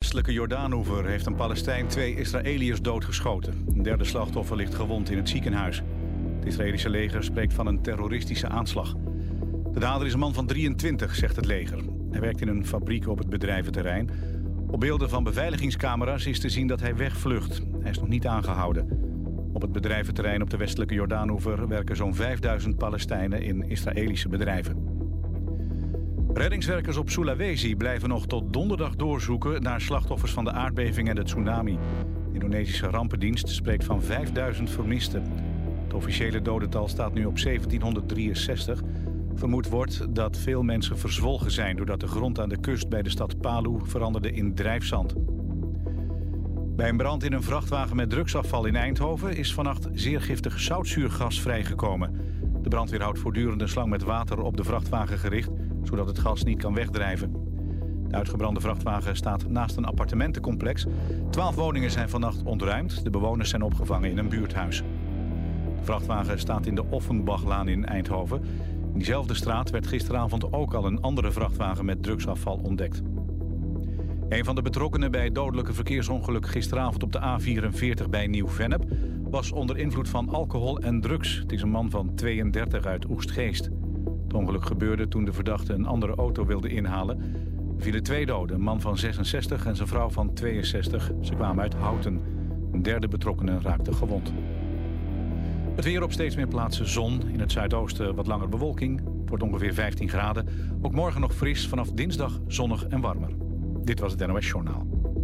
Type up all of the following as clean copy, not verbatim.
westelijke Jordaanoever heeft een Palestijn 2 Israëliërs doodgeschoten. Een derde slachtoffer ligt gewond in het ziekenhuis. Het Israëlische leger spreekt van een terroristische aanslag. De dader is een man van 23, zegt het leger. Hij werkt in een fabriek op het bedrijventerrein. Op beelden van beveiligingscamera's is te zien dat hij wegvlucht. Hij is nog niet aangehouden. Op het bedrijventerrein op de westelijke Jordaanoever werken zo'n 5000 Palestijnen in Israëlische bedrijven. Reddingswerkers op Sulawesi blijven nog tot donderdag doorzoeken naar slachtoffers van de aardbeving en de tsunami. De Indonesische rampendienst spreekt van 5000 vermisten. Het officiële dodental staat nu op 1763. Vermoed wordt dat veel mensen verzwolgen zijn doordat de grond aan de kust bij de stad Palu veranderde in drijfzand. Bij een brand in een vrachtwagen met drugsafval in Eindhoven is vannacht zeer giftig zoutzuurgas vrijgekomen. De brandweer houdt voortdurend een slang met water op de vrachtwagen gericht, zodat het gas niet kan wegdrijven. De uitgebrande vrachtwagen staat naast een appartementencomplex. 12 woningen zijn vannacht ontruimd. De bewoners zijn opgevangen in een buurthuis. De vrachtwagen staat in de Offenbachlaan in Eindhoven. In diezelfde straat werd gisteravond ook al een andere vrachtwagen met drugsafval ontdekt. Een van de betrokkenen bij het dodelijke verkeersongeluk gisteravond op de A44 bij Nieuw-Vennep was onder invloed van alcohol en drugs. Het is een man van 32 uit Oegstgeest. Het ongeluk gebeurde toen de verdachte een andere auto wilde inhalen. Er vielen 2 doden, een man van 66 en zijn vrouw van 62. Ze kwamen uit Houten. Een derde betrokkenen raakte gewond. Het weer op steeds meer plaatsen zon. In het zuidoosten wat langer bewolking. Het wordt ongeveer 15 graden. Ook morgen nog fris, vanaf dinsdag zonnig en warmer. Dit was het NOS Journaal.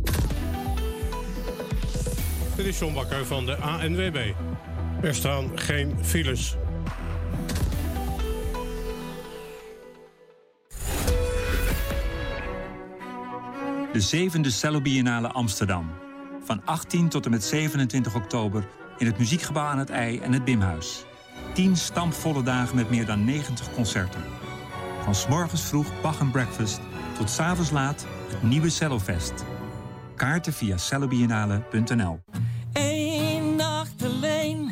Dit is John Bakker van de ANWB. Er staan geen files. De 7e Cello Biennale Amsterdam. Van 18 tot en met 27 oktober in het Muziekgebouw aan het IJ en het Bimhuis. 10 stampvolle dagen met meer dan 90 concerten. Van 's morgens vroeg Bach and Breakfast tot 's avonds laat het nieuwe Cellofest. Kaarten via cellobiennale.nl. Eén nacht alleen,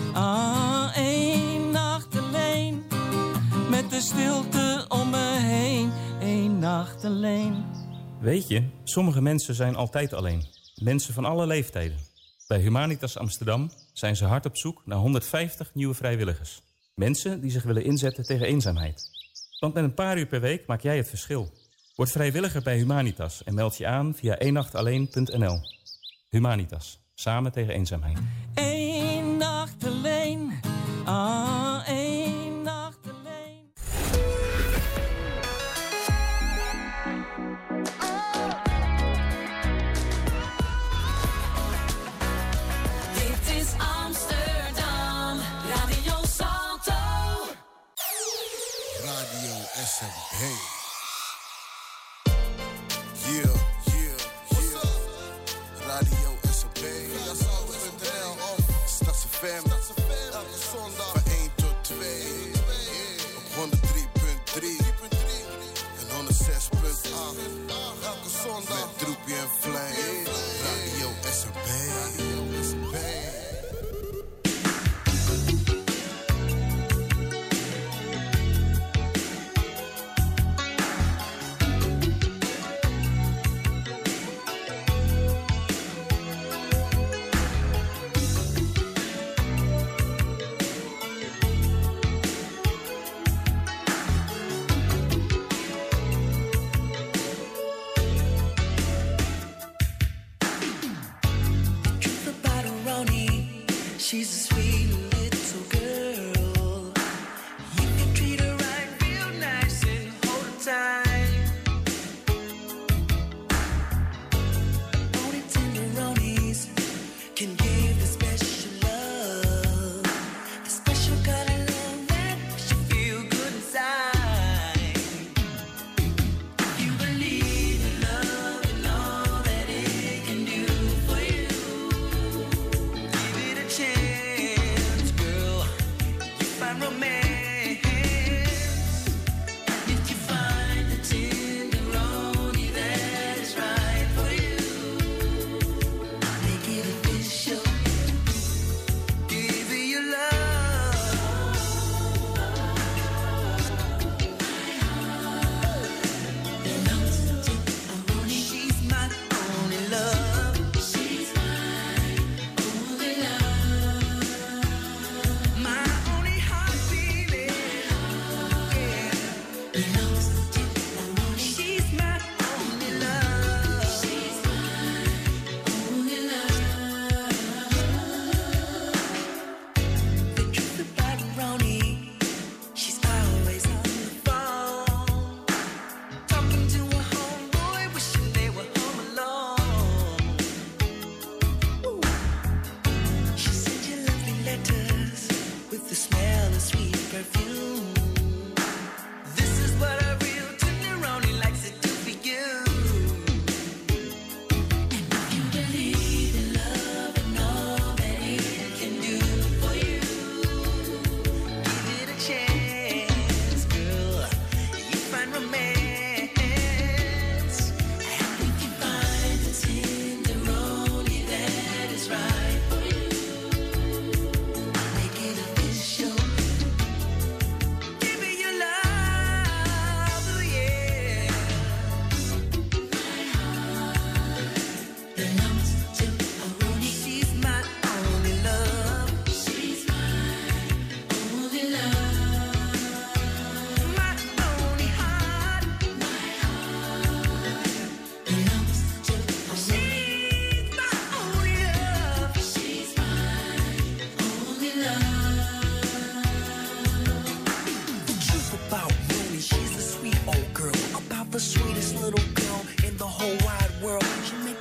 één nacht alleen. Met de stilte om me heen, één nacht alleen. Weet je, sommige mensen zijn altijd alleen. Mensen van alle leeftijden. Bij Humanitas Amsterdam zijn ze hard op zoek naar 150 nieuwe vrijwilligers. Mensen die zich willen inzetten tegen eenzaamheid. Want met een paar uur per week maak jij het verschil. Word vrijwilliger bij Humanitas en meld je aan via eenachtalleen.nl. Humanitas, samen tegen eenzaamheid. Eén nacht alleen, één nacht alleen. Dit is Amsterdam, Radio Salto. Radio SMP. Radio SMP, Stads FM, elke zondag van 1 tot 2, op 103.3 en 106.8, elke zondag met Droepie en Flame, Radio SMP. She's a sweet little girl. You can treat her right, real nice and hold her tight. Only tenderonis can give the special love, the special kind of love that makes you feel good inside. You believe in love and all that it can do for you. Give it a chance.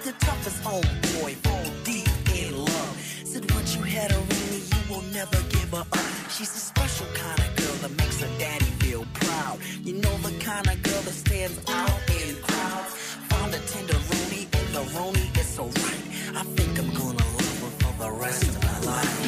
the toughest homeboy, fall deep in love. Said once you had her only, you will never give her up. She's a special kind of girl that makes her daddy feel proud. You know the kind of girl that stands out in crowds. Found a tenderoni and the roni is so right. I think I'm gonna love her for the rest of my life.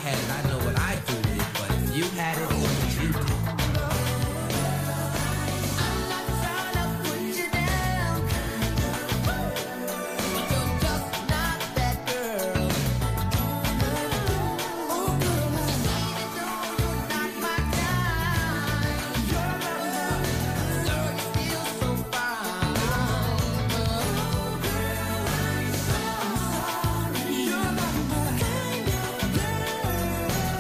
had it, I know what I do with it. But if you had it, what would you do? I'm not trying to put you down, but you're just not that girl. Oh, girl, even though you're not my kind, girl, you're still so fine. You're not my kind of girl.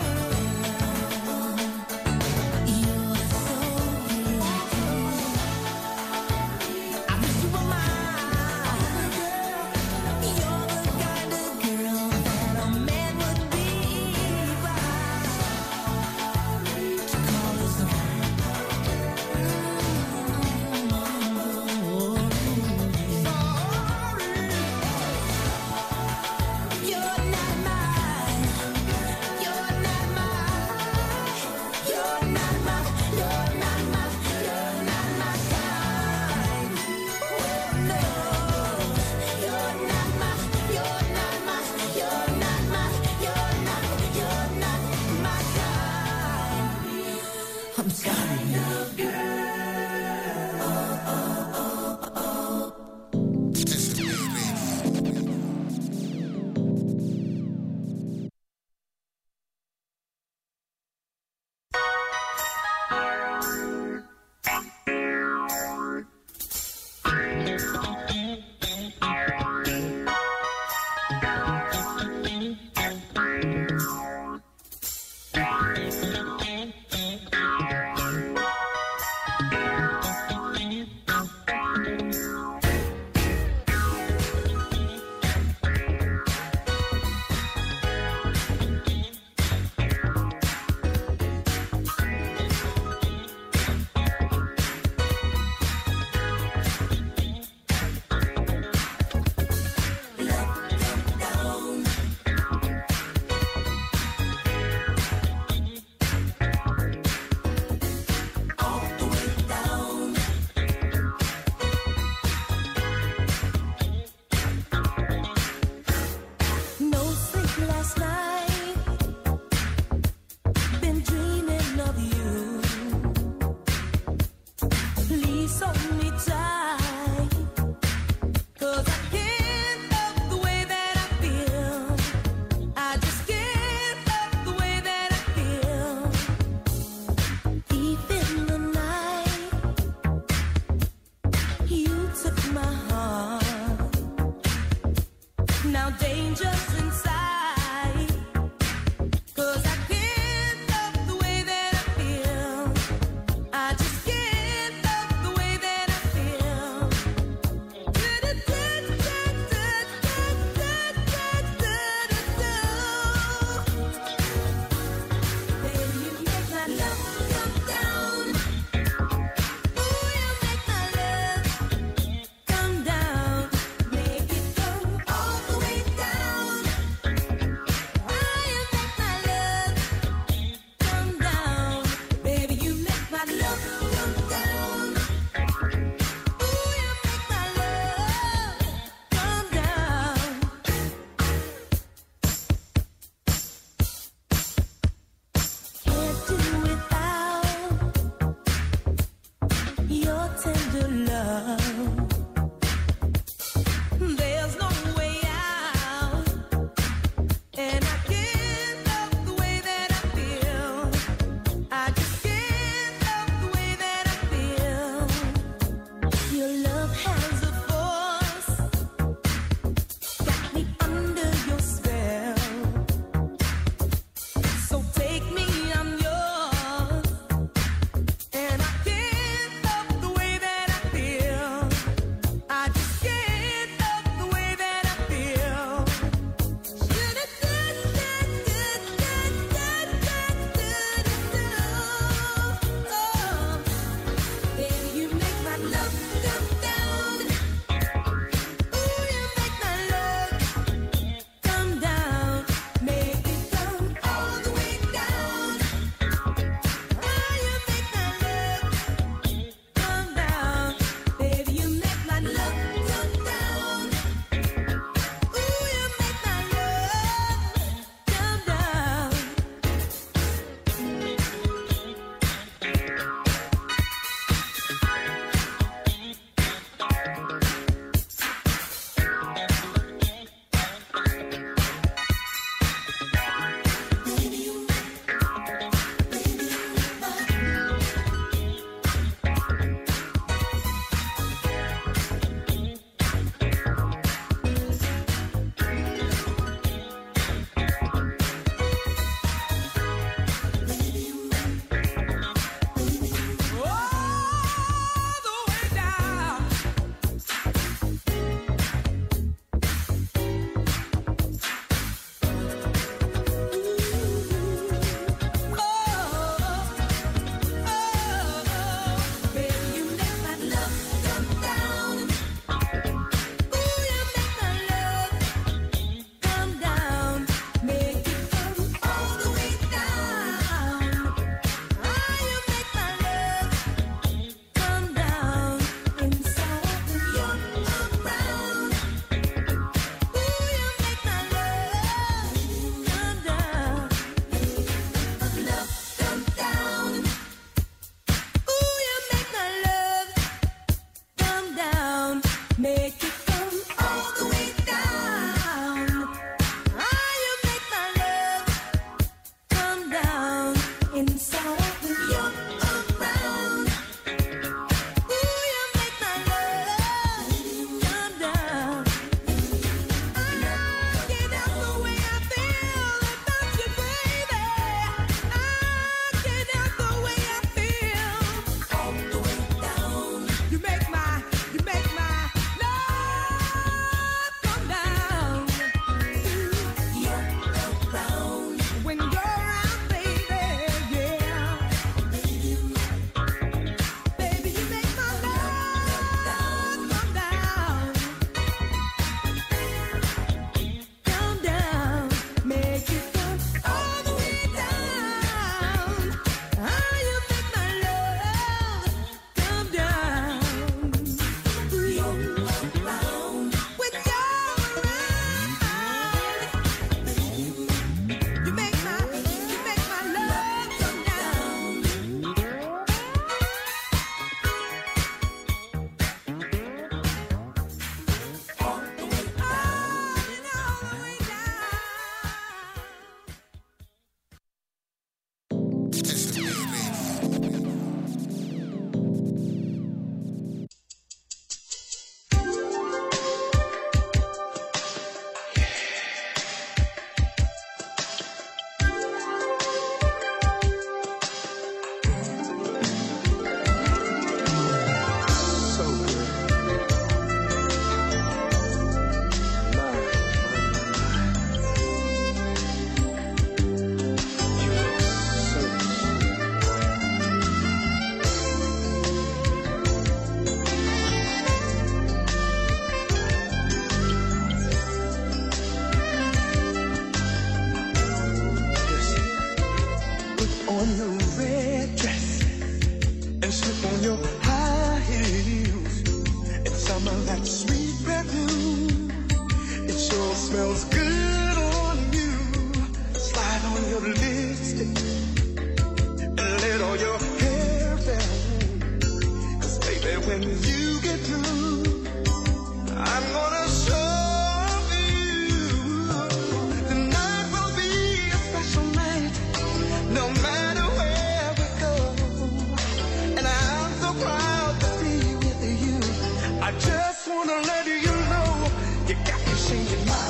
and slip on your high heels and some of that sweet perfume. It sure smells good on you. Slide on your lipstick and let all your hair down. 'Cause baby, when you get through, I'm gonna show you. Tonight will be a special night, no matter where we go. And I'm so proud to be with you. I just wanna let you know, you got me singing my.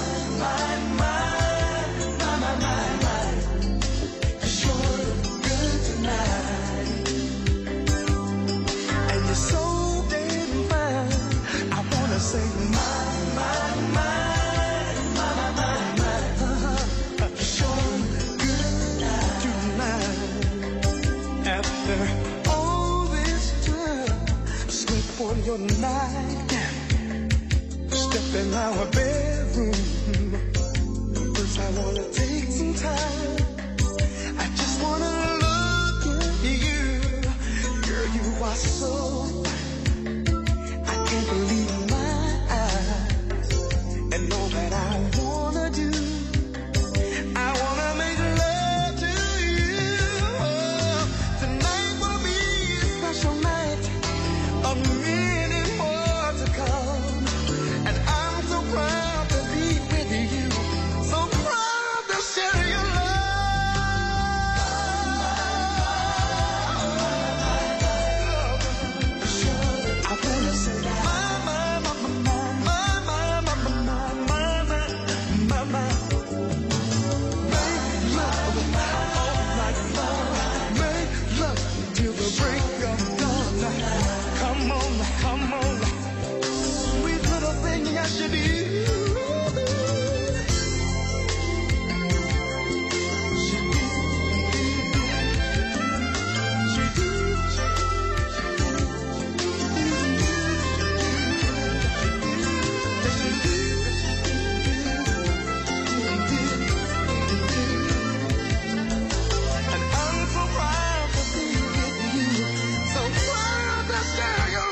'Cause you're good tonight, and you're so damn fine. I wanna say my. 'Cause you're good tonight. After all this time, sleep on your nightgown, step in our bedroom. First I wanna take some time. I just wanna look at you. Girl, you are so fine. I can't believe my eyes. And all that I wanna do, I wanna make love to you. Tonight will be a special night, a minute more to come. And I'm so proud to be with you, so proud to share your love. I wanna say make love till the break of dawn. Come on, come on, sweet little thing I should do. And I'm so proud to be with you, so proud to share your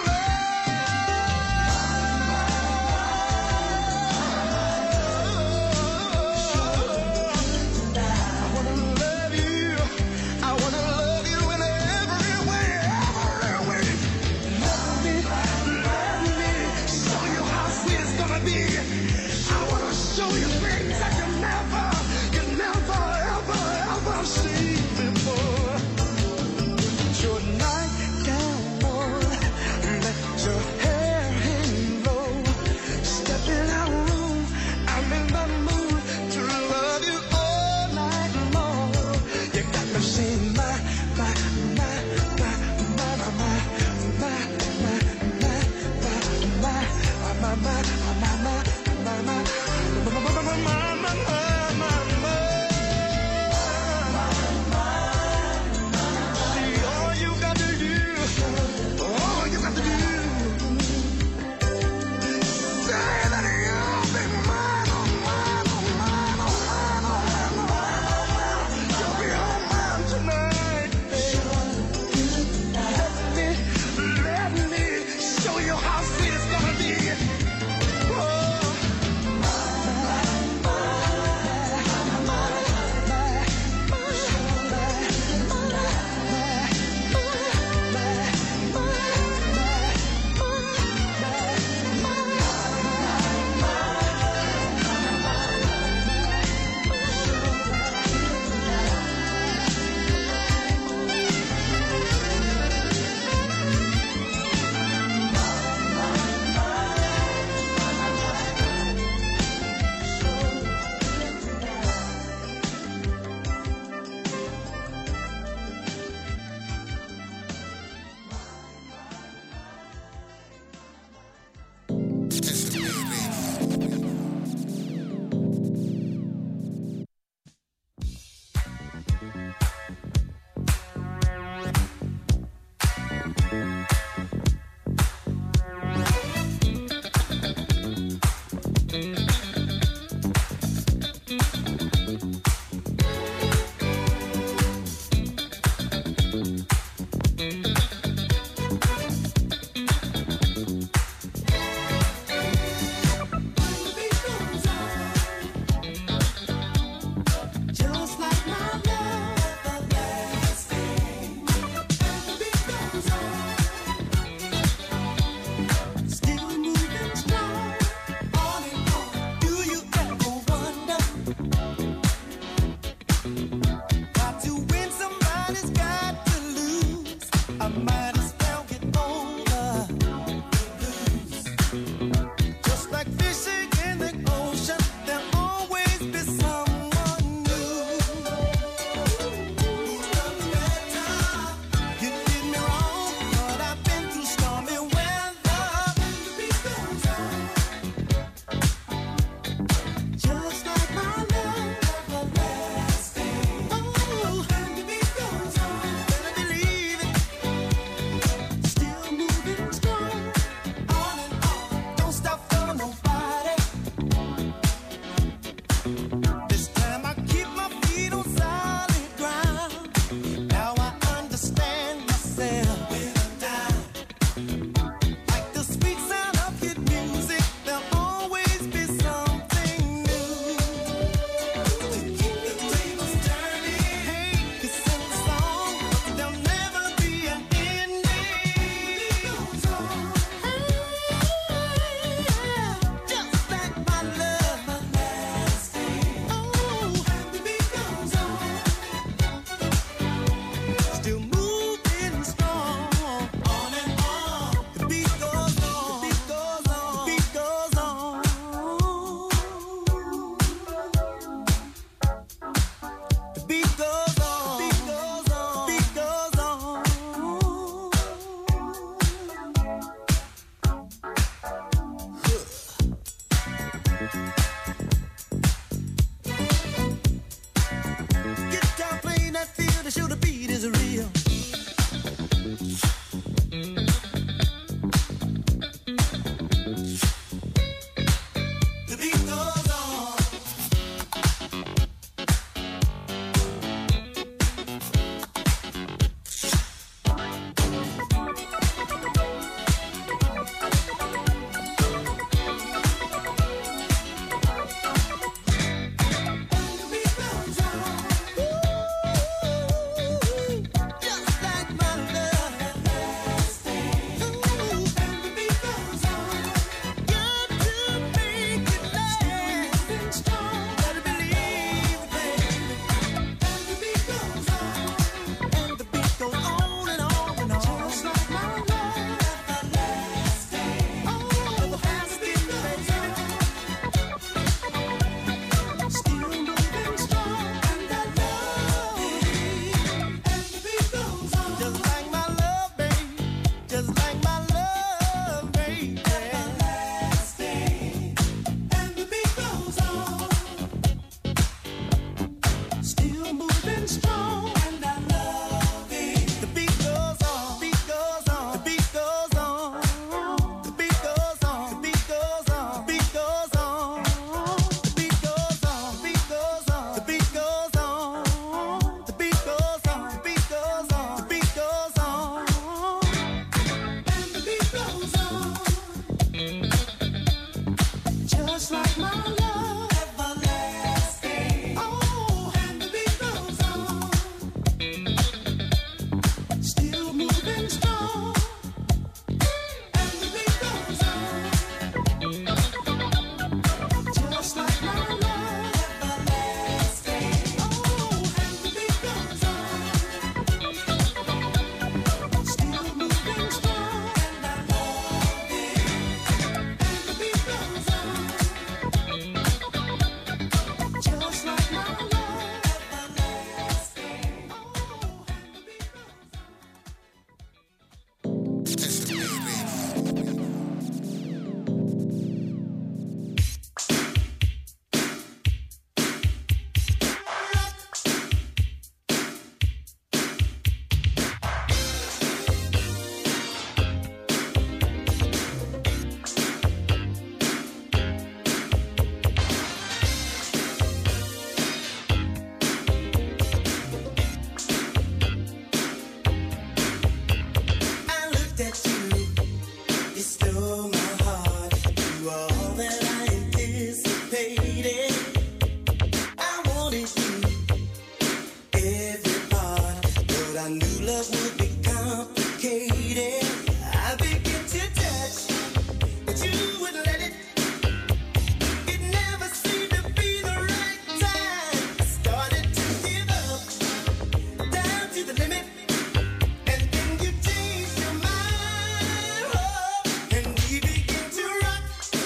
knew love would be complicated. I began to touch, but you wouldn't let it. It never seemed to be the right time. I started to give up, down to the limit. And then you changed your mind, oh, and we began to rock.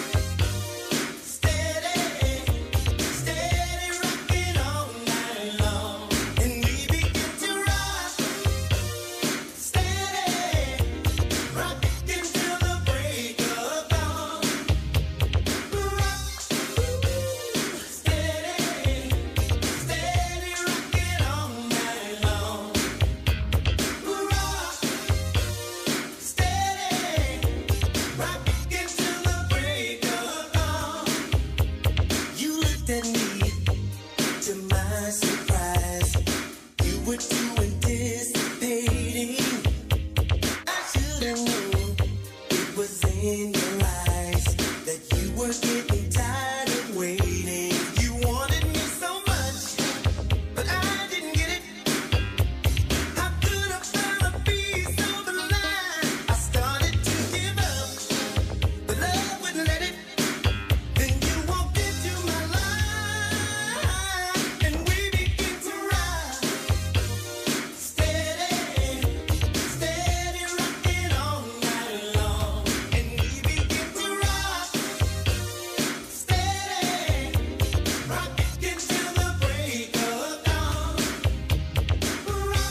Steady, steady rocking all night long. And we began to rock. Steady, rocking till the break of dawn. Rock, steady, steady rocking all night long. Rock, steady, rocking till the break of dawn. You looked at me, to my surprise. You were too anticipating. I should have known it was in your eyes that you were getting tired of waiting. You wanted me so much, but I didn't get it. How could I find a piece of the line? I started to give up, but love wouldn't let it. Then you walked into my life, and we began to rock. Steady, steady rocking all night long. And we began to rock. Steady, rocking till the break of dawn. Rock,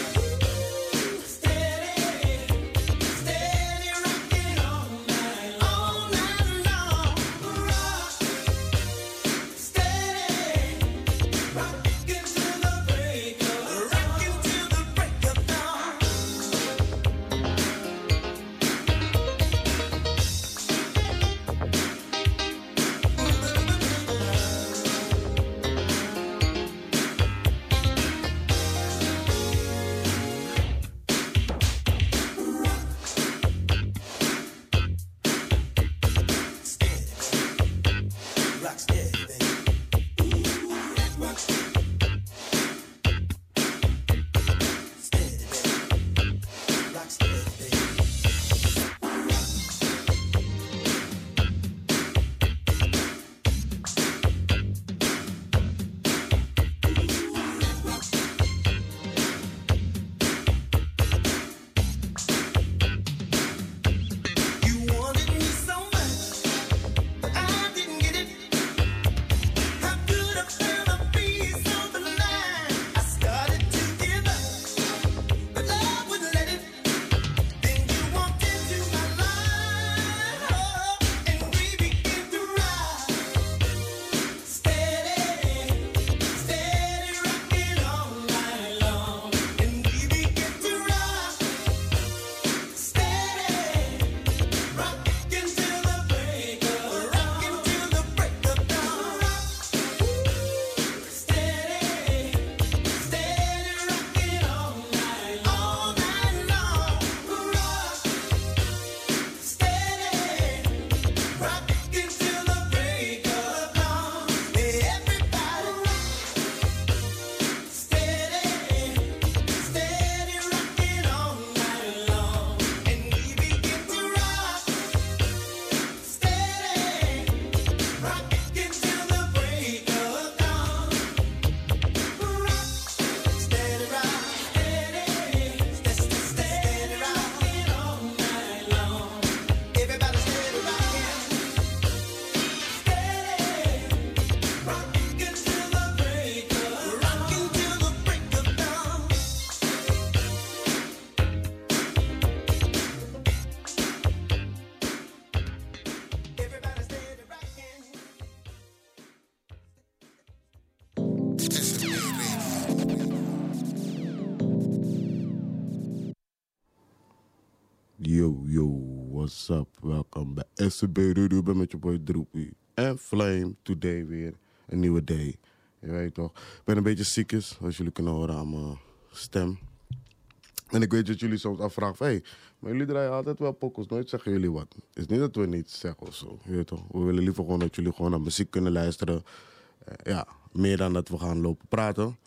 steady, steady rocking all night long. Rock, steady, rocking till the break of dawn. Rock steady, baby. Rock steady, baby. Rock steady, baby. You wanted me so much, but I didn't get it. How could I find a piece of the line? I started to give up, but love wouldn't let it. Then you walked into my life, oh, and we began to rock. Steady, steady rocking all night long. And we began to rock. Steady, rocking till the break of dawn. Steady, steady rocking all night long. Rock, steady, rocking till the break of dawn. Everybody rock. Steady, steady rocking all night long. And we begin to rock. Steady, rocking till the break of dawn. Rock, steady rock, steady rocking all night long. Everybody steady rocking. Steady, rocking till the break of dawn. Everybody steady rocking. Yo, what's up? Welkom bij SCB Radio. Ik ben met je boy Droepie en Flame. Today weer een nieuwe day. Je weet toch? Ik ben een beetje ziekjes, zoals jullie kunnen horen aan mijn stem. En ik weet dat jullie soms afvragen van, hey, maar jullie draaien altijd wel pokkels, nooit zeggen jullie wat. Het is niet dat we niets zeggen of zo, je weet toch? We willen liever gewoon dat jullie gewoon naar muziek kunnen luisteren. Ja, meer dan dat we gaan lopen praten.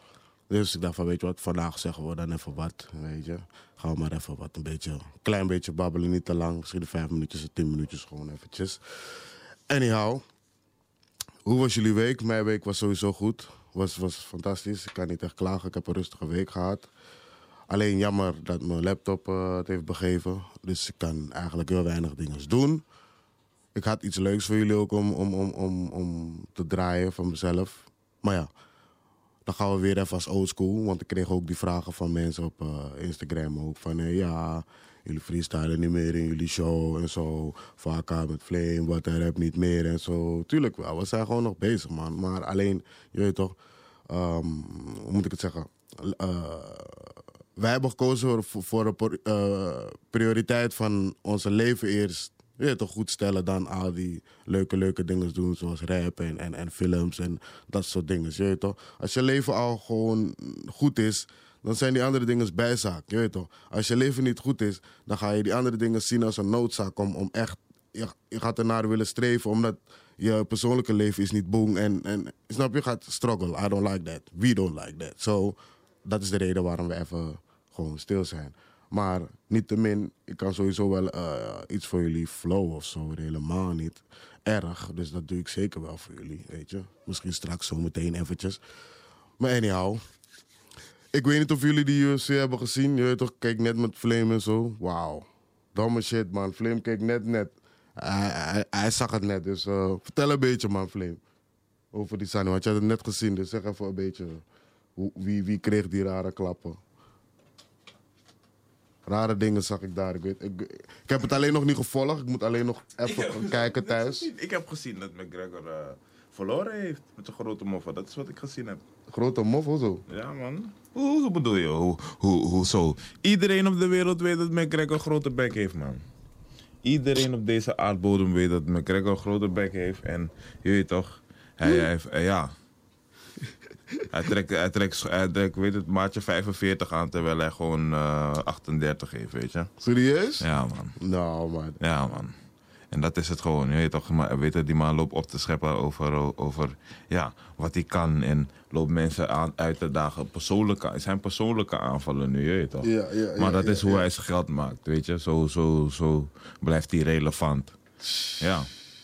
Dus ik dacht van, weet je wat, vandaag zeggen we dan even wat, weet je. Gaan we maar even wat, klein beetje babbelen, niet te lang. Misschien de 5 minuutjes, de 10 minuutjes, gewoon eventjes. Anyhow, hoe was jullie week? Mijn week was sowieso goed. Was fantastisch. Ik kan niet echt klagen. Ik heb een rustige week gehad. Alleen jammer dat mijn laptop het heeft begeven. Dus ik kan eigenlijk heel weinig dingen doen. Ik had iets leuks voor jullie ook om te draaien van mezelf. Maar ja, dan gaan we weer even als oldschool. Want ik kreeg ook die vragen van mensen op Instagram ook. Van ja, jullie freestylen niet meer in jullie show en zo. Vaak met Flame, wat er heb niet meer en zo. Tuurlijk wel, we zijn gewoon nog bezig, man. Maar alleen, je weet toch, hoe moet ik het zeggen? Wij hebben gekozen voor een prioriteit van onze leven eerst. Je weet toch, goed stellen dan al die leuke dingen doen. Zoals rap en films en dat soort dingen. Je weet toch, als je leven al gewoon goed is, dan zijn die andere dingen bijzaak. Je weet toch, als je leven niet goed is, dan ga je die andere dingen zien als een noodzaak om echt, je gaat ernaar willen streven, omdat je persoonlijke leven is niet boem. En snap je, gaat struggle. I don't like that. We don't like that. So, dat is de reden waarom we even gewoon stil zijn. Maar niettemin, ik kan sowieso wel iets voor jullie flow of zo. Helemaal niet erg. Dus dat doe ik zeker wel voor jullie, weet je. Misschien straks zo meteen eventjes. Maar anyhow, ik weet niet of jullie die UFC hebben gezien. Je weet toch, kijk net met Flame en zo. Wauw. Domme shit, man. Flame keek net. Hij zag het net. Dus vertel een beetje, man, Flame. Over die Sunny. Want je had het net gezien. Dus zeg even een beetje. Wie kreeg die rare klappen? Rare dingen zag ik daar. Ik heb het alleen nog niet gevolgd. Ik moet alleen nog even gaan kijken thuis. Ik heb gezien dat McGregor verloren heeft met zijn grote moffen. Dat is wat ik gezien heb. Grote mof, hoezo? Ja, man. Hoe bedoel je? Hoezo? Iedereen op de wereld weet dat McGregor een grote bek heeft, man. Iedereen op deze aardbodem weet dat McGregor een grote bek heeft. En je weet toch, hij trekt, weet het, maatje 45 aan, terwijl hij gewoon 38 heeft, weet je. Serieus? Ja, man. Nou, man. Ja, man. En dat is het gewoon. Je weet toch, maar weet je, die man loopt op te scheppen over ja, wat hij kan. En loopt mensen uit te dagen. Zijn persoonlijke aanvallen nu, je weet toch. Ja, maar dat is hoe hij zijn geld maakt, weet je. Zo blijft hij relevant. Ja.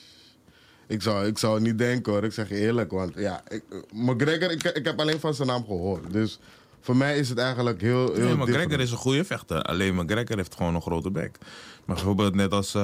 Ik zou niet denken, hoor. Ik zeg je eerlijk, want ja, McGregor, ik heb alleen van zijn naam gehoord. Dus voor mij is het eigenlijk heel nee, McGregor different. is een goede vechter. Alleen McGregor heeft gewoon een grote bek. Maar bijvoorbeeld net als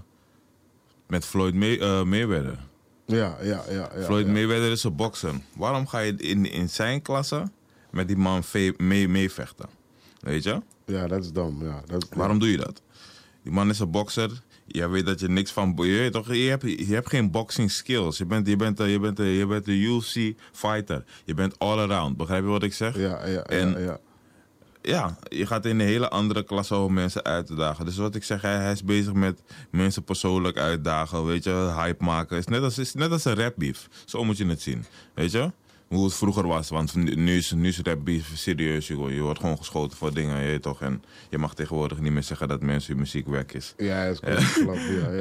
met Floyd Mayweather. Ja. Floyd Mayweather is een bokser. Waarom ga je in zijn klasse met die man mee vechten? Weet je? Ja, dat is dom. Ja, Waarom doe je dat? Die man is een bokser. Je weet dat je niks van... Je hebt geen boxing skills. Je bent een UFC fighter. Je bent all around. Begrijp je wat ik zeg? Ja. Ja, je gaat in een hele andere klasse om mensen uit te dagen. Dus wat ik zeg, hij is bezig met mensen persoonlijk uitdagen. Weet je, hype maken. Het is net als een rapbeef. Zo moet je het zien. Weet je? Hoe het vroeger was. Want nu is rapbeef serieus. Je wordt gewoon geschoten voor dingen. Je weet toch? En je mag tegenwoordig niet meer zeggen dat mensen hun muziek weg is. Ja, dat is klopt.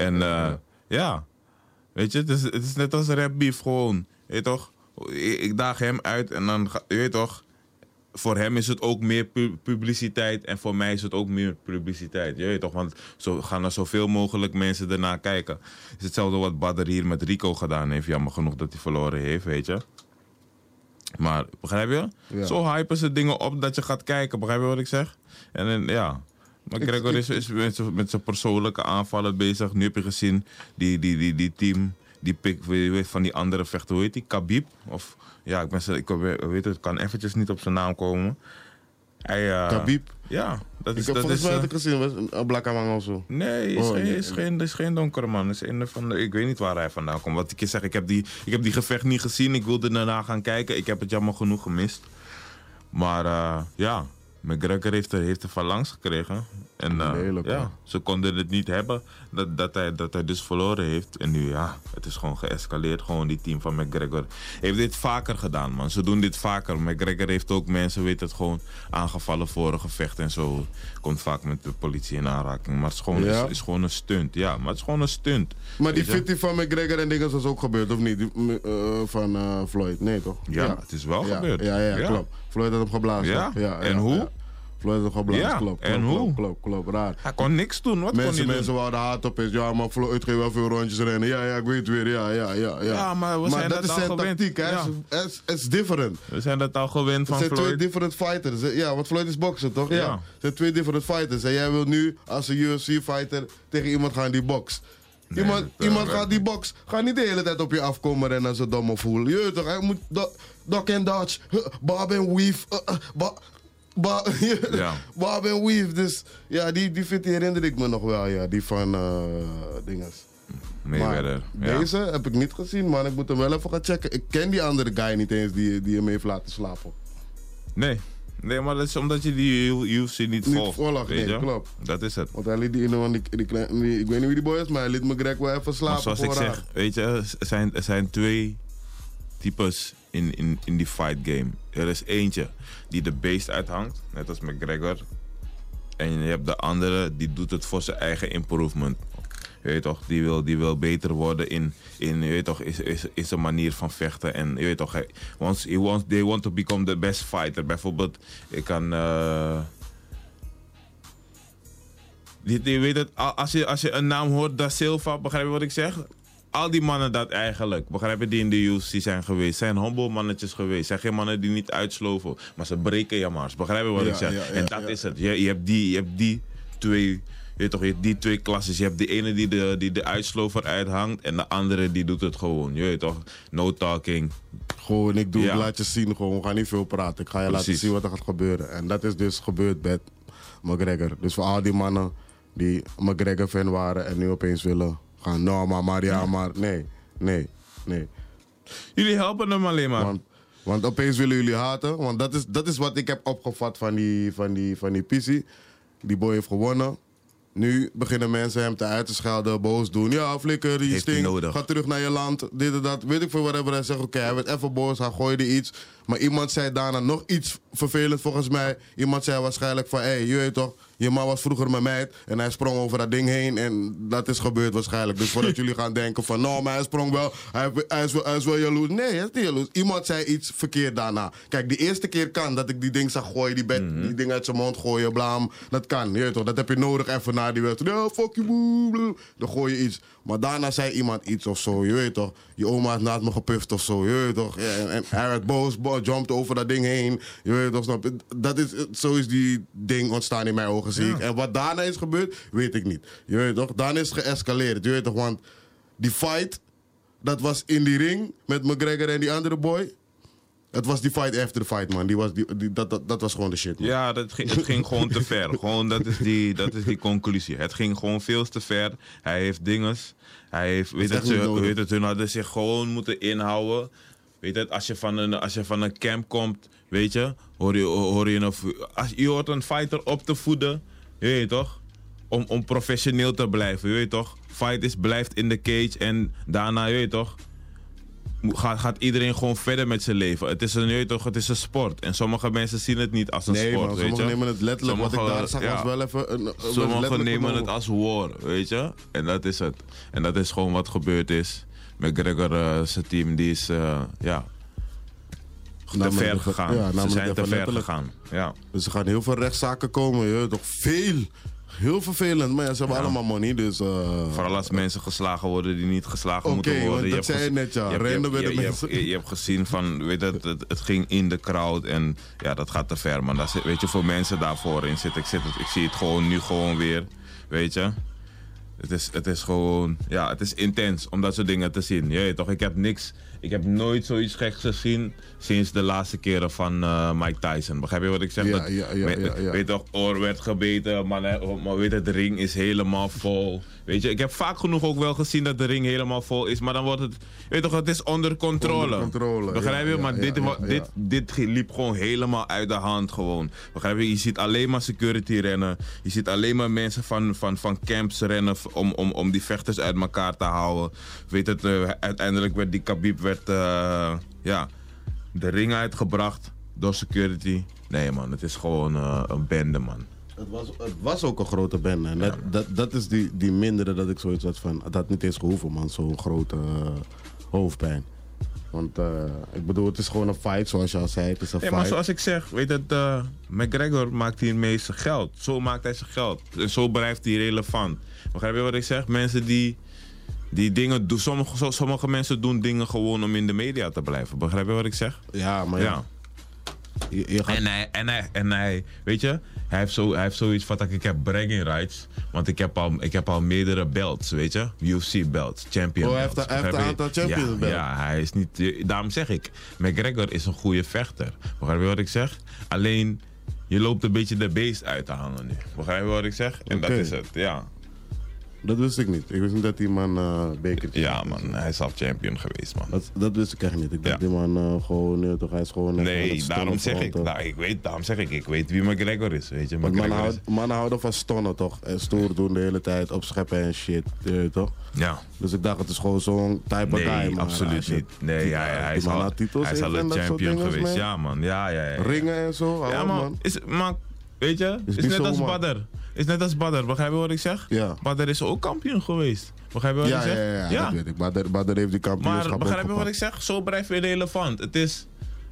Ja. Weet je, het is net als een rapbeef gewoon. Je weet toch? Ik daag hem uit en dan... Je weet toch? Voor hem is het ook meer publiciteit en voor mij is het ook meer publiciteit. Je weet toch, want zo gaan er zoveel mogelijk mensen ernaar kijken. Het is hetzelfde wat Badr hier met Rico gedaan heeft. Jammer genoeg dat hij verloren heeft, weet je. Maar, begrijp je? Ja. Zo hypen ze dingen op dat je gaat kijken. Begrijp je wat ik zeg? En ja... Maar Gregor is met zijn persoonlijke aanvallen bezig. Nu heb je gezien die team... Die pick van die andere vechter, hoe heet die? Khabib? Of, ja, ik weet het, kan eventjes niet op zijn naam komen. Khabib? Ja. Ik heb volgens mij gezien, een blakke man of zo. Nee, is geen donkere man. Is een van de, ik weet niet waar hij vandaan komt. Wat ik zeg, ik heb die gevecht niet gezien. Ik wilde daarna gaan kijken. Ik heb het jammer genoeg gemist. Maar ja, McGregor heeft er van langs gekregen. En Lelijk, ja, hoor. ze konden het niet hebben dat hij dus verloren heeft. En nu ja, het is gewoon geëscaleerd. Gewoon die team van McGregor heeft dit vaker gedaan, man. Ze doen dit vaker. McGregor heeft ook mensen, weet het, gewoon aangevallen voor een gevecht en zo. Komt vaak met de politie in aanraking. Maar het is gewoon, Ja? is gewoon een stunt. Ja, maar het is gewoon een stunt. Maar die Weet je? fitty van McGregor en dingen was ook gebeurd, of niet? Van Floyd, nee toch? Ja, het is wel gebeurd. Ja, klopt. Floyd had hem geblazen. Ja? Ja, En hoe? Ja. Floyd had hem geblazen, Ja, klopt. en klopt, hoe? Klopt, raar. Hij kon niks doen. Wat kon hij doen? Mensen wouden haat op is. Ja, maar Floyd ging wel veel rondjes rennen. Ja, ik weet weer. Ja. Ja, maar we zijn dat dat is al zijn gewend. tactiek, hè. Ja. Het is different. We zijn dat al gewend Het van zijn twee Floyd. different fighters. Ja, want Floyd is bokser, toch? Ja. Ja. Het zijn twee different fighters. En jij wil nu als een UFC-fighter tegen iemand gaan die bokst. Iemand gaat die box, gaat niet de hele tijd op je afkomen en dan zo dom of voelen. Je weet toch, hij moet duck and dodge, bob and weave, Ja. bob and weave. Dus ja, die vind herinner ik me nog wel, ja, die van dinges. Mayweather. Maar Ja. deze heb ik niet gezien, man. Ik moet hem wel even gaan checken. Ik ken die andere guy niet eens die hem heeft laten slapen. Nee, maar dat is omdat je die UFC niet volgt. volgt, weet nee, je? klopt. Dat is het. Want hij liet die ik weet niet wie die boy is, maar hij liet McGregor wel even slapen. Maar zoals ik vooraan. zeg, weet je, er zijn twee types in die fight game. Er is eentje die de beest uithangt, net als McGregor. En je hebt de andere, die doet het voor zijn eigen improvement. Je weet toch, die wil beter worden in je weet toch, is een manier van vechten. En je weet toch, they want to become the best fighter. Bijvoorbeeld, ik kan... je weet het, als je een naam hoort, Da Silva, begrijp je wat ik zeg? Al die mannen dat eigenlijk, begrijp je, die in de UFC zijn geweest, zijn humble mannetjes geweest. Zijn geen mannen die niet uitsloven, maar ze breken je mars. Begrijp je wat ik zeg? En dat is het. Je hebt die twee... Je weet toch, je hebt die twee klasses. Je hebt die ene die de uitslover uithangt en de andere die doet het gewoon. Je weet toch, no talking. Gewoon, ik Ja. laat je zien, gewoon, we gaan niet veel praten. Ik ga je laten Precies. zien wat er gaat gebeuren. En dat is dus gebeurd met McGregor. Dus voor al die mannen die McGregor-fan waren en nu opeens willen gaan, nou maar ja, maar nee. Jullie helpen hem alleen maar. Want opeens willen jullie haten. Want dat is wat ik heb opgevat van die PC. Die boy heeft gewonnen. Nu beginnen mensen hem uit te schelden, boos doen. Ja, flikker, die Heeft hij sting, nodig. ga terug naar je land, dit en dat. Weet ik veel, whatever. Hij zegt, oké, hij werd even boos, hij gooide iets. Maar iemand zei daarna nog iets vervelend volgens mij. Iemand zei waarschijnlijk van, hé, je weet toch, je man was vroeger mijn meid. En hij sprong over dat ding heen en dat is gebeurd waarschijnlijk. Dus voordat jullie gaan denken van, nou, maar hij sprong wel, hij is wel jaloers. Nee, hij is niet jaloers. Iemand zei iets verkeerd daarna. Kijk, die eerste keer kan dat ik die ding zag gooien, die ding uit zijn mond gooien, blaam. Dat kan, je weet toch, dat heb je nodig even na die wedstrijd. Ja, fuck you, boe. Dan gooi je iets. Maar daarna zei iemand iets of zo, je weet toch. Je oma is naast me gepuft of zo, je weet toch. Ja, en hij werd boos, jumpte over dat ding heen. Je weet toch, snap je? Zo is die ding ontstaan in mijn ogen, zie ik. En wat daarna is gebeurd, weet ik niet. Je weet toch, daarna is het geëscaleerd, je weet toch. Want die fight, dat was in die ring met McGregor en die andere boy. Het was die fight after the fight, man. Dat was gewoon de shit, man. Ja, het ging gewoon te ver. Gewoon, dat is die conclusie. Het ging gewoon veel te ver. Hij heeft dinges. Hij heeft, hun hadden zich gewoon moeten inhouden. Weet het, als je van een camp komt, weet je, hoor je als je hoort een fighter op te voeden, je weet toch, om professioneel te blijven, je weet toch. Fight blijft in de cage en daarna, je weet toch, gaat iedereen gewoon verder met zijn leven. Het is een sport. En sommige mensen zien het niet als een sport, man, weet je. sommigen nemen het letterlijk. Wat ik daar zag was wel even... Sommigen nemen het als war, weet je. En dat is het. En dat is gewoon wat gebeurd is. McGregor, zijn team, die is, te ver gegaan. Ja, ze zijn te ver letterlijk. gegaan. Ja. Dus er gaan heel veel rechtszaken komen. Je weet toch, veel. Heel vervelend. Maar ja, ze hebben allemaal money, dus... Vooral als mensen geslagen worden die niet geslagen moeten worden. Want dat zei je net, ja. Random bij de mensen. Je hebt gezien van, weet je, het ging in de crowd en ja, dat gaat te ver. Maar daar zit, weet je, voor mensen daarvoor in zitten. Ik zie het gewoon nu gewoon weer, weet je. Het is gewoon, ja, het is intens om dat soort dingen te zien. Je weet toch, ik heb niks Ik heb nooit zoiets geks gezien sinds de laatste keren van Mike Tyson. Begrijp je wat ik zeg? Weet toch, oor werd gebeten, maar weet het, de ring is helemaal vol. Weet je, ik heb vaak genoeg ook wel gezien dat de ring helemaal vol is, maar dan wordt het, weet toch, het is onder controle. Begrijp je? Maar dit liep gewoon helemaal uit de hand gewoon. Begrijp je? Je ziet alleen maar security rennen. Je ziet alleen maar mensen van camps rennen om die vechters uit elkaar te houden. Weet het, uiteindelijk werd die Khabib de ring uitgebracht door security. Nee man, het is gewoon een bende man. Het was ook een grote bende. En dat is die mindere dat ik zoiets had van, dat had niet eens gehoeven man, zo'n grote hoofdpijn. Want ik bedoel, het is gewoon een fight, zoals je al zei. Het is een fight. Maar zoals ik zeg, weet het, McGregor maakt hiermee zijn geld. Zo maakt hij zijn geld. En zo blijft hij relevant. Begrijp je wat ik zeg? Mensen die dingen doen, sommige mensen doen dingen gewoon om in de media te blijven. Begrijp je wat ik zeg? Ja, maar ja. Je gaat... En hij, weet je, hij heeft zoiets van, ik heb bragging rights, want ik heb al meerdere belts, weet je, UFC belts, champion belts. Hij heeft een aantal champions belts. Ja, hij is niet, daarom zeg ik, McGregor is een goede vechter. Begrijp je wat ik zeg? Alleen, je loopt een beetje de beest uit te hangen nu. Begrijp je wat ik zeg? En dat is het, ja. Dat wist ik niet. Ik wist niet dat die man bekertje... Ja man, hij is al champion geweest man. Dat wist ik echt niet. Ik dacht die man gewoon... toch, hij is gewoon... Nee, daarom zeg ik. Ik weet wie McGregor is, weet je. Mannen houden van stonnen toch? En stoer doen de hele tijd, opscheppen en shit, toch? Ja. Dus ik dacht, het is gewoon zo'n type guy. Nee, absoluut niet. Nee, hij is al een champion geweest. Ja man, ja. Ringen en zo. Ja man, maar weet je, is net als Badr. Is net als Badr, begrijp je wat ik zeg? Ja. Badr is ook kampioen geweest. Begrijp je wat ik zeg? Ja, dat weet ik. Badr heeft die kampioenschap. Maar begrijp je wat ik zeg? Zo blijf je relevant. Het is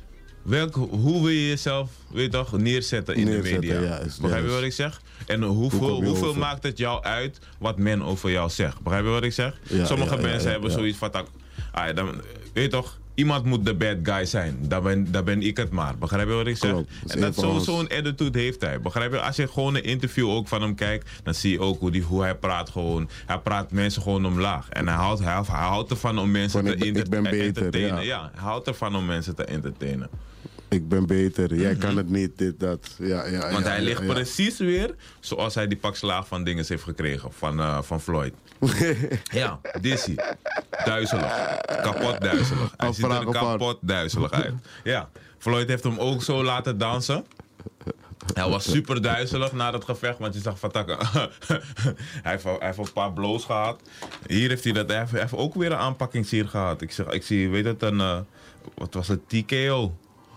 hoe wil je jezelf, weet toch, neerzetten in de media. Ja, begrijp je wat ik zeg? En hoeveel maakt het jou uit wat men over jou zegt? Begrijp je wat ik zeg? Ja, sommige mensen hebben zoiets van, weet je toch, iemand moet de bad guy zijn. Dan ben ik het maar. Begrijp je wat ik zeg? Klopt. En zo'n attitude heeft hij. Begrijp je? Als je gewoon een interview ook van hem kijkt, dan zie je ook hoe hij praat gewoon. Hij praat mensen gewoon omlaag. En hij houdt ervan om mensen te entertainen. Ja, hij houdt ervan om mensen te entertainen. Ik ben beter, jij kan het niet, dit, dat. Want hij ligt precies weer zoals hij die pak slaag van dinges heeft gekregen, van Floyd. Ja, Dizzy. Duizelig. Kapot duizelig. Hij ziet er kapot duizelig uit. Ja, Floyd heeft hem ook zo laten dansen. Hij was super duizelig na dat gevecht, want je zag van takken. Hij heeft een paar blows gehad. Hier heeft hij heeft ook weer een aanpakkingssier gehad. Ik zie, weet het, wat was het, TKO?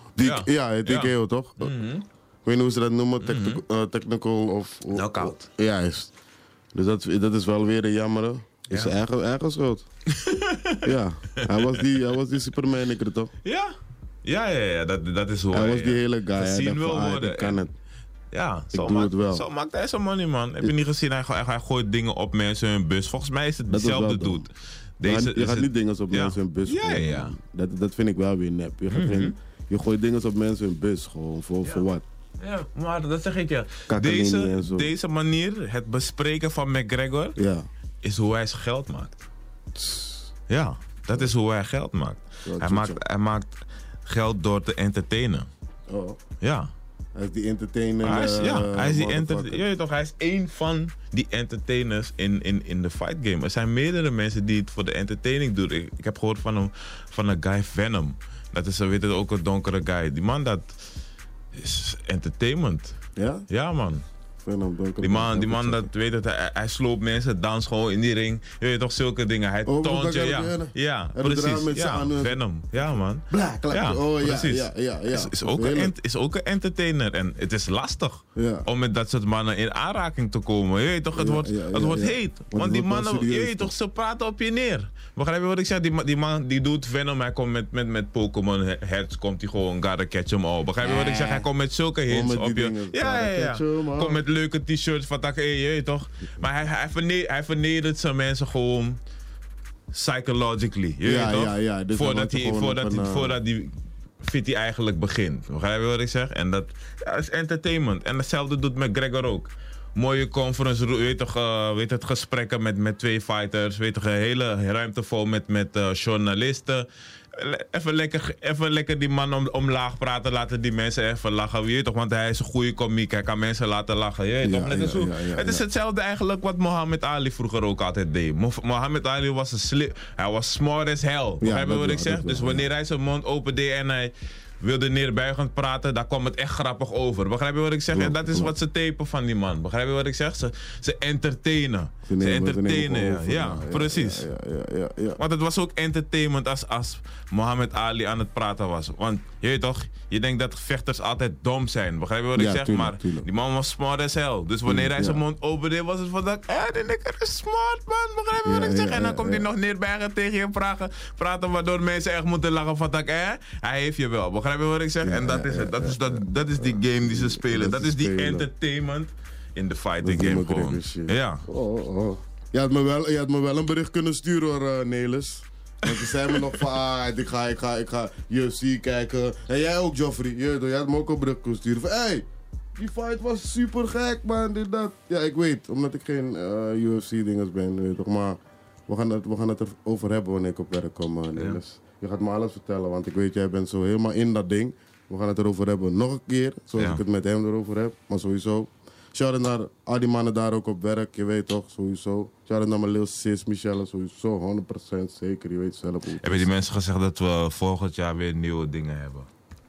TKO toch? Ik weet niet hoe ze dat noemen, technical of... Knockout. Juist. Dus dat is wel weer een jammer. Is zijn eigen schuld. Ja, hij was die Superman, toch? Ja, dat is hoe hij was die hele guy. Gezien wil worden. Ik kan het. Ja, zo maakt hij zijn money, man. Heb je niet gezien? Hij gooit dingen op mensen in hun bus. Volgens mij is het dezelfde dude. Je gaat niet dingen op mensen in hun bus gooien. Ja. Dat vind ik wel weer nep. Je gooit dingen op mensen in hun bus gewoon. Voor wat? Ja, maar dat zeg ik je. Deze manier, het bespreken van McGregor, is hoe hij zijn geld maakt. Ja, dat is hoe hij geld maakt. Hij maakt geld door te entertainen. Oh. Ja. Hij is die entertainer. Hij is één van die entertainers in de fight game. Er zijn meerdere mensen die het voor de entertaining doen. Ik heb gehoord van een guy Venom. Dat is ook een donkere guy. Die man, dat is entertainment. Ja? Ja, man. Die man dat weet het, hij sloopt mensen, dans gewoon in die ring. Je weet toch, zulke dingen. Hij toont je, ja, precies. Ja, Venom. Ja, man. Precies. Is ook een entertainer. En het is lastig om met dat soort mannen in aanraking te komen. Je weet toch, het wordt heet. Want die mannen, je weet toch, ze praten op je neer. Begrijp je wat ik zeg? Die man die doet Venom, hij komt met Pokémon Heads, komt hij gewoon, gotta catch hem all. Begrijp je wat ik zeg? Hij komt met zulke hits op je. Ja. Komt met leuke t-shirts van tak, je weet toch? Maar hij vernedert zijn mensen gewoon psychologically. Je weet toch? Ja. Dus voordat die fit hij eigenlijk begint. Begrijp je wat ik zeg? En dat is entertainment. En hetzelfde doet McGregor ook. Mooie conference, weet het, gesprekken met twee fighters. Weet toch, een hele ruimte vol met journalisten. even lekker die man omlaag praten. Laten die mensen even lachen. Weet je toch? Want hij is een goede komiek. Hij kan mensen laten lachen. Je weet toch? Het is hetzelfde eigenlijk wat Muhammad Ali vroeger ook altijd deed. Muhammad Ali was hij was smart as hell. Begrijp je wat ik zeg? Dus wanneer hij zijn mond open deed en hij wilde neerbuigend praten, daar kwam het echt grappig over. Begrijp je wat ik zeg? En dat is wat ze tapen van die man. Begrijp je wat ik zeg? Ze entertainen. Ze entertainen, ja, precies. Ja. Want het was ook entertainment als Muhammad Ali aan het praten was. Want je weet toch, je denkt dat vechters altijd dom zijn. Begrijp je wat ik zeg? Tuurlijk, maar tuurlijk. die man was smart as hell. Dus wanneer hij zijn mond opende, was het van dat, die nigger is smart man. Begrijp je wat ik zeg? En dan komt hij nog neerbijgend tegen je praten, waardoor mensen echt moeten lachen van dat, hij heeft je wel. Begrijp je wat ik zeg? En dat is het. Dat is die game die ze spelen. Dat is die entertainment in de fighting game gewoon. Ja. Oh. Je had me wel een bericht kunnen sturen hoor, Nelis. Want je zei me nog van, ik ga UFC kijken. En jij ook, Joffrey. Jij had me ook een bericht kunnen sturen van, die fight was super gek, man, dit, dat. Ja, ik weet, omdat ik geen UFC-dingers ben, weet je toch. Maar we gaan het erover hebben wanneer ik op werk kom, Nelis. Je gaat me alles vertellen, want ik weet, jij bent zo helemaal in dat ding. We gaan het erover hebben nog een keer, zoals ik het met hem erover heb. Maar sowieso. Shout-out naar al die mannen daar ook op werk, je weet toch, sowieso. Shout-out naar mijn Lil Sis, Michelle, sowieso, 100% zeker, je weet zelf hoe het is. Hebben die mensen gezegd dat we volgend jaar weer nieuwe dingen hebben?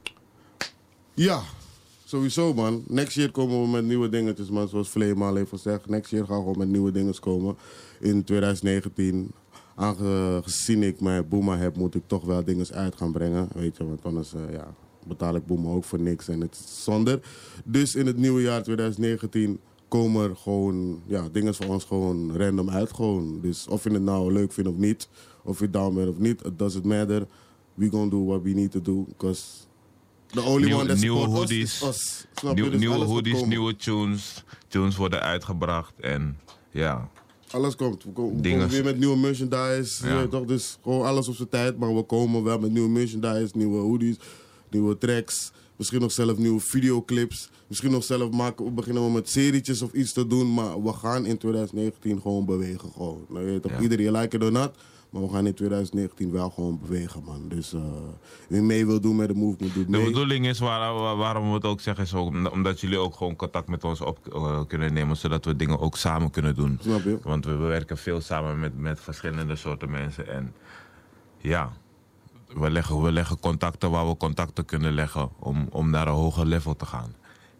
Ja, sowieso man. Next year komen we met nieuwe dingetjes, man, zoals Flame al heeft gezegd. Next year gaan we gewoon met nieuwe dingen komen. In 2019, aangezien ik mijn Boema heb, moet ik toch wel dingen uit gaan brengen, weet je. Want anders, betaal ik Boema ook voor niks en het is zonde. Dus in het nieuwe jaar 2019 komen er gewoon dingen van ons gewoon random uit. Gewoon. Dus of je het nou leuk vindt of niet, of je down bent of niet, it doesn't matter. We gonna do what we need to do, because the only one that support us is us. Snap je? Dus nieuwe alles hoodies, komt. nieuwe tunes worden uitgebracht en ja. Alles komt. We komen weer met nieuwe merchandise, je weet toch? Dus gewoon alles op zijn tijd, maar we komen wel met nieuwe merchandise, nieuwe hoodies, nieuwe tracks, misschien nog zelf nieuwe videoclips. Misschien nog zelf beginnen we met serietjes of iets te doen. Maar we gaan in 2019 gewoon bewegen. Gewoon. Nou, je weet toch, iedereen like it or not. Maar we gaan in 2019 wel gewoon bewegen, man. Dus wie mee wil doen met de movement, doet mee. De bedoeling is, waarom we het ook zeggen, is ook omdat jullie ook gewoon contact met ons op kunnen nemen. Zodat we dingen ook samen kunnen doen. Snap je? Want we werken veel samen met verschillende soorten mensen. En ja, we leggen contacten waar we contacten kunnen leggen om naar een hoger level te gaan.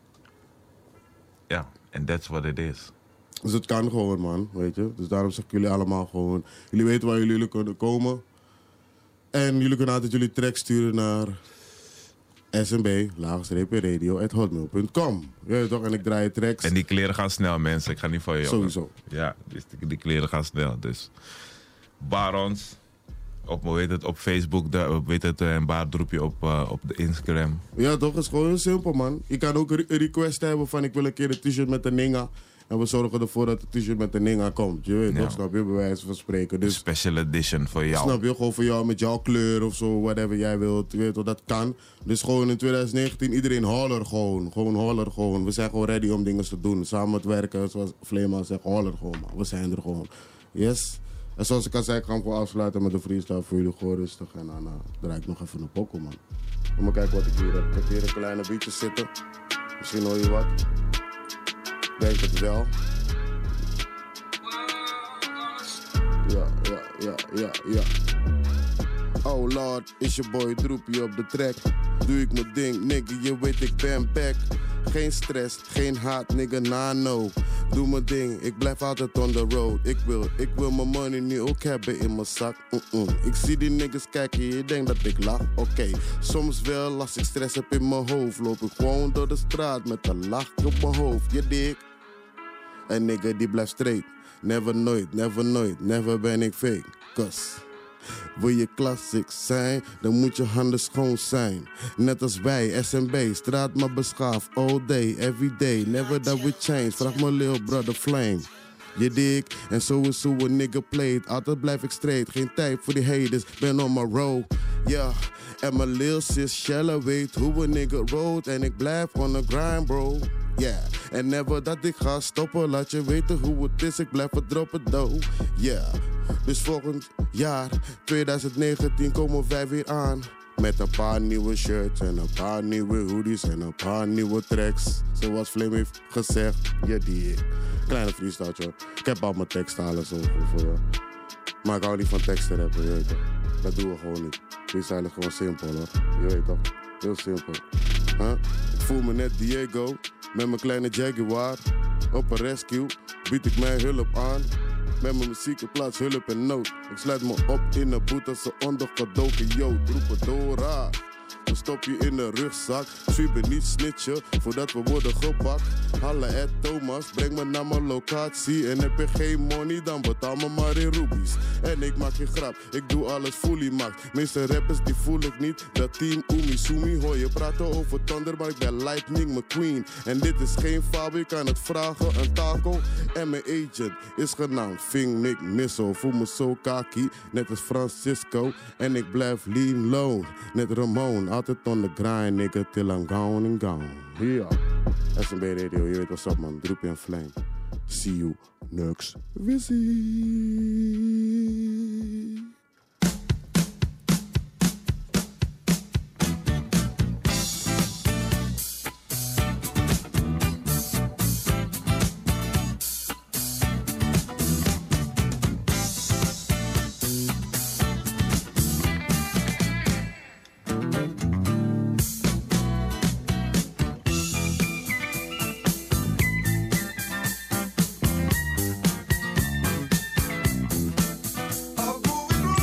Ja, and that's what it is. Dus het kan gewoon, man, weet je. Dus daarom zeg ik jullie allemaal gewoon, jullie weten waar jullie kunnen komen. En jullie kunnen altijd jullie track sturen naar smb_radio@hotmail.com. Weet je toch? En ik draai tracks. En die kleren gaan snel, mensen. Ik ga niet van je Sowieso. Ja, dus die kleren gaan snel. Dus Barons, op Facebook, een baardroepje op de Instagram. Ja, toch? Het is gewoon heel simpel, man. Je kan ook een request hebben van ik wil een keer een t-shirt met de Ninga. En we zorgen ervoor dat het t-shirt met de Ninga komt. Je weet toch, snap je? Bij wijze van spreken. Dus, special edition voor jou. Snap je? Gewoon voor jou, met jouw kleur of zo, whatever jij wilt. Je weet toch, dat kan. Dus gewoon in 2019, iedereen holler gewoon. Gewoon holler gewoon. We zijn gewoon ready om dingen te doen. Samen met werken, zoals Vleeman zegt, holler gewoon, man. We zijn er gewoon. Yes. En zoals ik al zei, ik ga hem gewoon afsluiten met een freestyle voor jullie. Gewoon rustig. En dan draai ik nog even een pokoe, man. Kom maar kijken wat ik hier heb. Ik heb hier een kleine beatje zitten. Misschien hoor je wat. Ik denk het wel. Ja. Oh lord, is je boy Droepie op de track. Doe ik mijn ding, nigga, je weet ik ben back. Geen stress, geen haat, nigga, no. Doe mijn ding, ik blijf altijd on the road. Ik wil mijn money nu ook hebben in mijn zak. Ik zie die niggas kijken, je denkt dat ik lach. Oké, soms wel, als ik stress heb in mijn hoofd, loop ik gewoon door de straat met een lach op mijn hoofd. Je dik. En nigga die blijft straight. Never nooit, never ben ik fake. Cause wil je classics zijn, dan moet je handen schoon zijn. Net als wij, SMB, straat maar beschaafd. All day, every day, never that we change. Vraag mijn lil brother Flame. Je dik, en zo is hoe een nigga played. Altijd blijf ik straight, geen tijd voor die haters. Ben on my road, yeah. En mijn lil sis Shella weet hoe een nigga road. En ik blijf on the grind, bro. Yeah, En never dat ik ga stoppen, laat je weten hoe het is, ik blijf het droppen, though. Yeah, dus volgend jaar, 2019, komen wij weer aan. Met een paar nieuwe shirts en een paar nieuwe hoodies en een paar nieuwe tracks. Zoals Flame heeft gezegd, ja die ik. Kleine freestyle, hoor. Ik heb al mijn teksten alles over. Maar ik hou niet van teksten rappen, je weet toch. Dat doen we gewoon niet. Freestyle is gewoon simpel, hoor. Je weet toch. Heel simpel. Huh? Ik voel me net Diego, met mijn kleine Jaguar. Op een rescue bied ik mijn hulp aan. Met mijn muziek in plaats hulp en nood. Ik sluit me op in een boet als een ondergedoken jood. Roep het Dora. Dan stop je in de rugzak. Swieben niet snitchen voordat we worden gepakt. Halle at Thomas, breng me naar mijn locatie. En heb je geen money, dan betaal me maar in rubies. En ik maak geen grap, ik doe alles fully maakt. Meeste rappers die voel ik niet. Dat team Umisumi hoor je praten over Thunder, maar ik ben Lightning McQueen. En dit is geen fabel, je kan het vragen, een taco. En mijn agent is genaamd Fing Nick Missile. Voel me zo kaki, net als Francisco. En ik blijf lean low, net Ramon. Altijd on the grind, nigga, till I'm gone and gone. Yeah. SMB Radio, je weet what's up, man. Droepie en Flame. See you next visit. I'm moving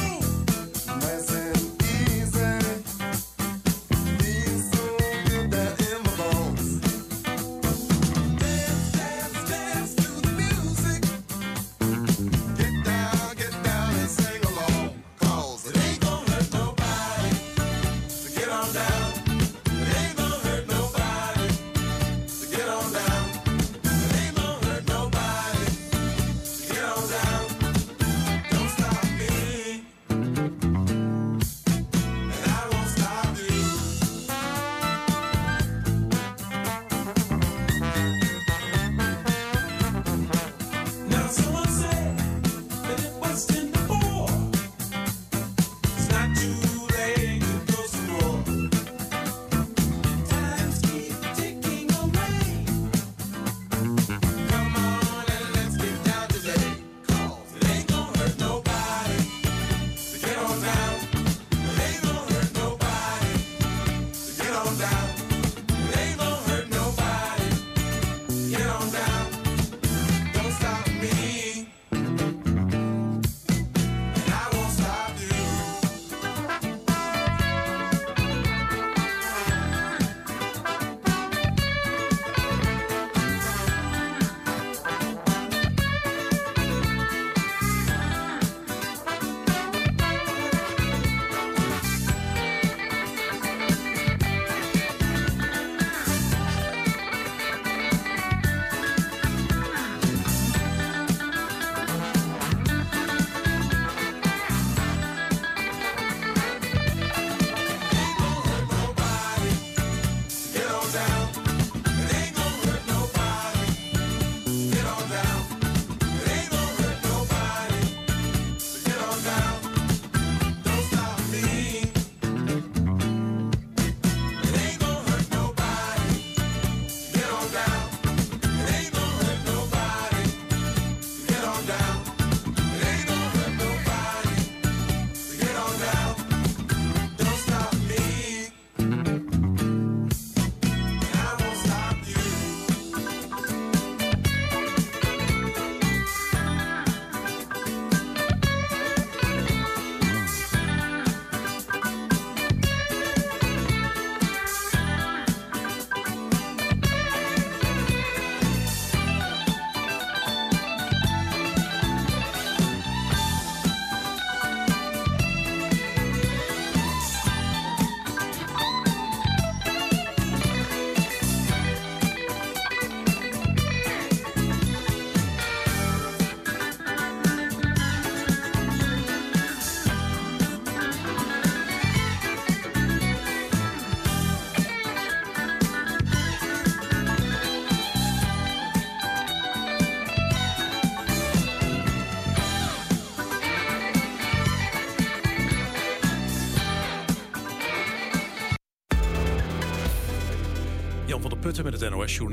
Putten met het NOS-journaal.